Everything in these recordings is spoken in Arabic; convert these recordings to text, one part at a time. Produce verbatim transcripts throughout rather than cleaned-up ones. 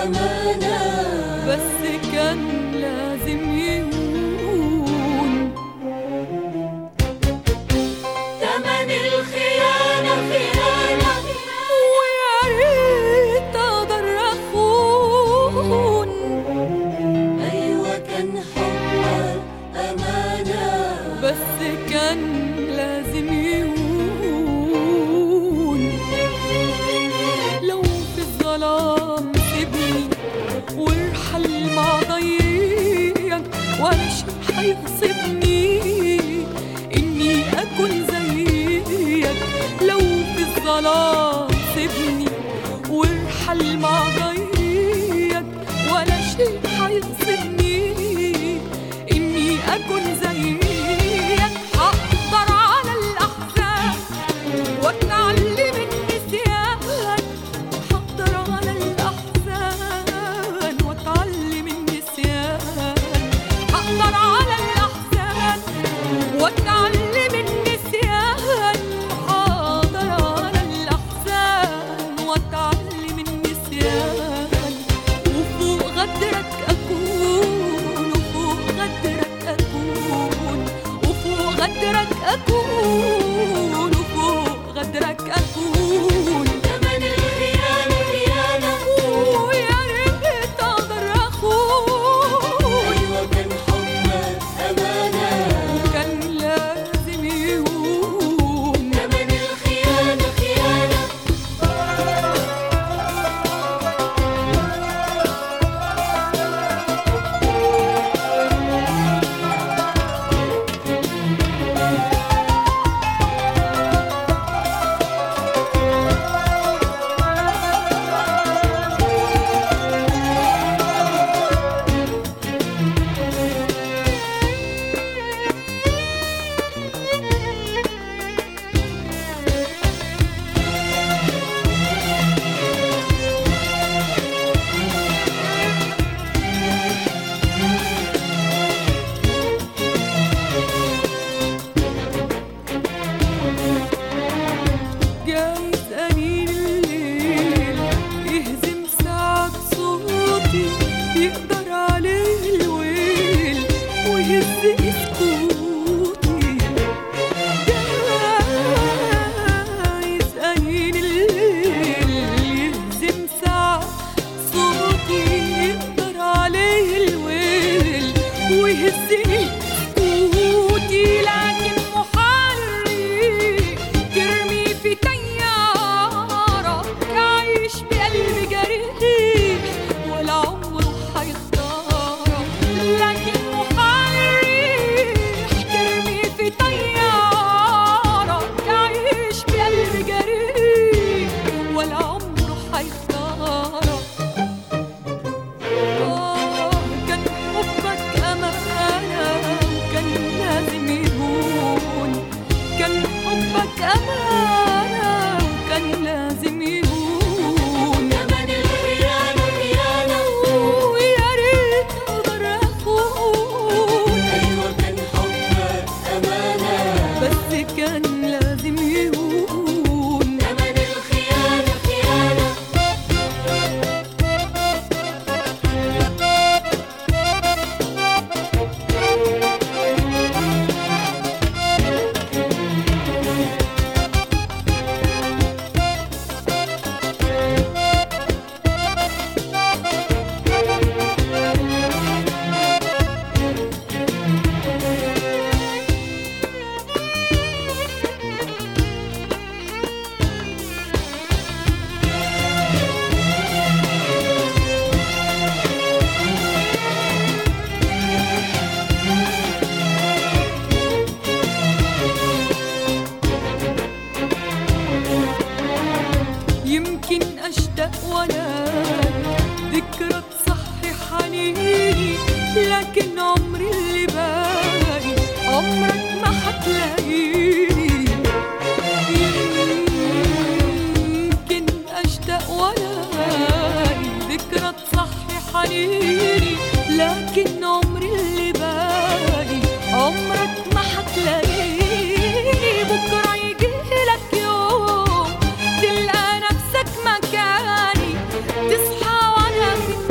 أمانة، بس كان لازم يهون. تمن الخيانة خيانة، ويا ريت أقدر أخون. أيوة كان حبك أمانة، بس كان لازم يهون. لو في الظلام سيبني وارحل مع ضيق، ولا شي حيغصبني إني أكون زيك. لو في الظلام سيبني وارحل مع ضيق، ولا شي حيغصبني إني أكون زيك. هقدر على الأحزان وأتعلم النسيان، هقدر على الأحزان وأتعلم النسيان، هقدر على الأحزان وأتعلم النسيان، هقدر على الأحزان وأتعلم النسيان. وفوق غدرك أكون، وفوق غدرك أكون، وفوق غدرك أكون، وفوق غدرك أكون. تمن الخيانة خيانة، ويا ريت أقدر أخون. أيوة كان حبك أمانة، وكان لازم يهون. تمن الخيانة خيانة. جايز أنين الليل يهزم ساعة صوتي، يقدر عليه الويل ويهز سكوتي. جايز أنين الليل يهزم ساعة صوتي، يقدر عليه الويل ويهز سكوتي. لكن محرك ترمي في طيارة يعيش بقلب جريح ولا عمره حيختارك. لكن محرك ترمي في طيارة يعيش بقلب جريح ولا عمره حيختارك. آه كان حبك أمانة، وكان لازم يهون. كان حبك أمانة، وكان لازم يهون. تمن الخيانة خيانة، ويا ريت أقدر أخون. أيوة كان حبك أمانة، بس كان لازم يهون. تمن الخيانة خيانة. يمكن أشتاق ولا ذكرى تصحي حنيني، لكن عمري اللي باقي عمرك ما حتلاقيني. يمكن أشتاق ولا ذكرى تصحي حنيني، لكن عمري اللي باقي عمرك ما حتلاقيني. بكرة يجيلك يوم تلقى نفسك مكاني، تصحى وانا في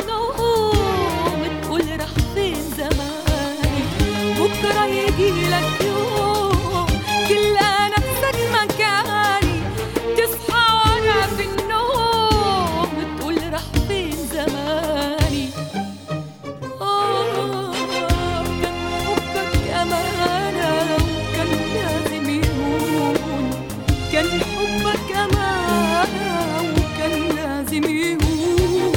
العيون.